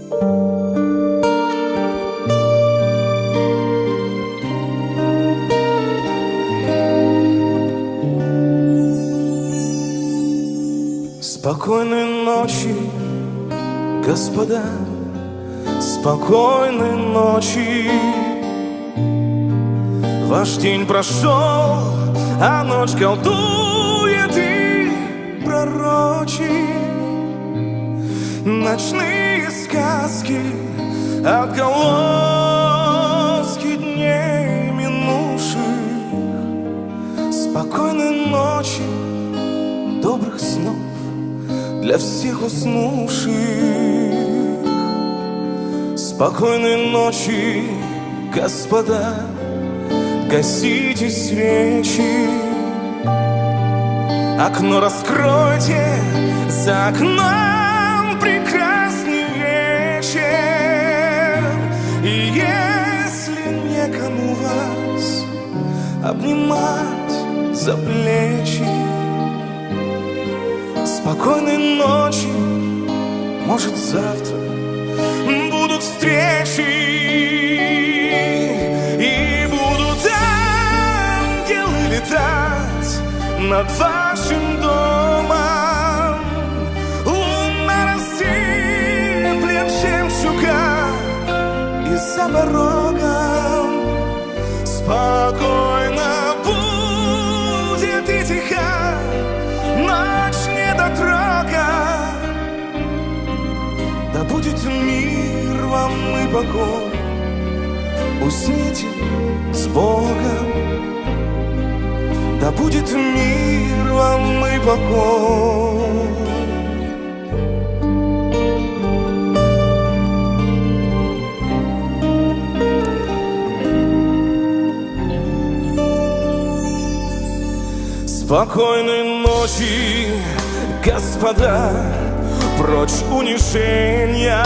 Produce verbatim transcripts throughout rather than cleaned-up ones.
Спокойной ночи, господа, спокойной ночи. Ваш день прошел, а ночь колдует и пророчит ночные сказки, отголоски дней минувших. Спокойной ночи, добрых снов для всех уснувших. Спокойной ночи, господа, гасите свечи. Окно раскройте, за окном прекрасный вечер. И если некому вас обнимать за плечи, спокойной ночи, может завтра будут встречи, и будут ангелы летать над вашим домом. Луна рассыплет жемчуга и за порогом. Спокойно будет и тиха ночь недотрога. Да будет мир вам и покой, усните с Богом. Да будет мир вам и покой. Спокойной ночи, господа, прочь унижения.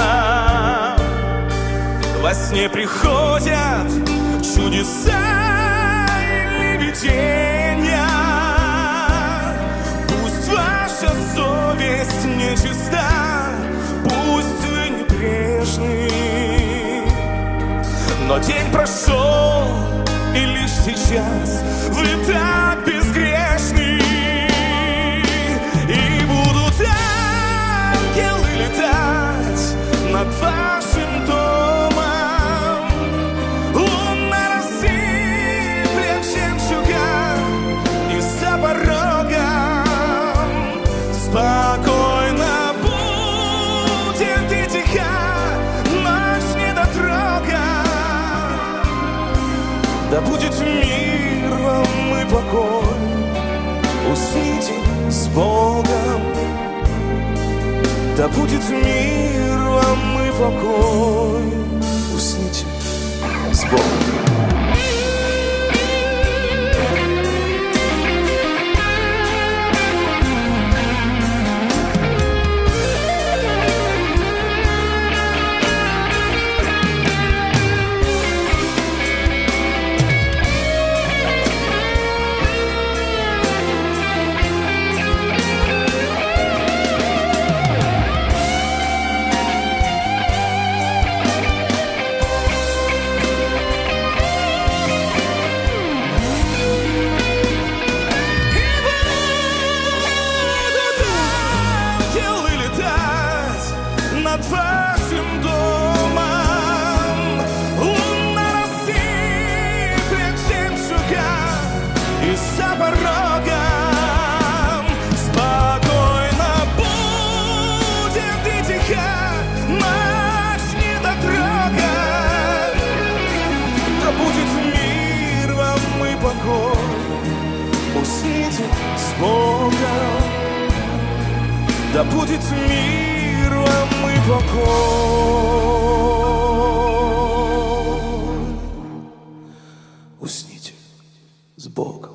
Во сне приходят чудеса или видения. Пусть ваша совесть нечиста, пусть вы небрежны, но день прошел, и лишь сейчас вы так безгрешны. И будут ангелы летать над вашим домом. Луна рассыплет жемчуга и за порогом. Спокойно будет и тиха ночь недотрога. Да будет мир вам и покой, усните с Богом. Да будет мир вам и покой, усните с Богом. Над вашим домом луна рассыплет жемчуга и за порогом. Спокойно будет и тиха ночь недотрога. Да будет мир вам и покой, усните с Богом. Да будет мир вам и покой, усните с Богом.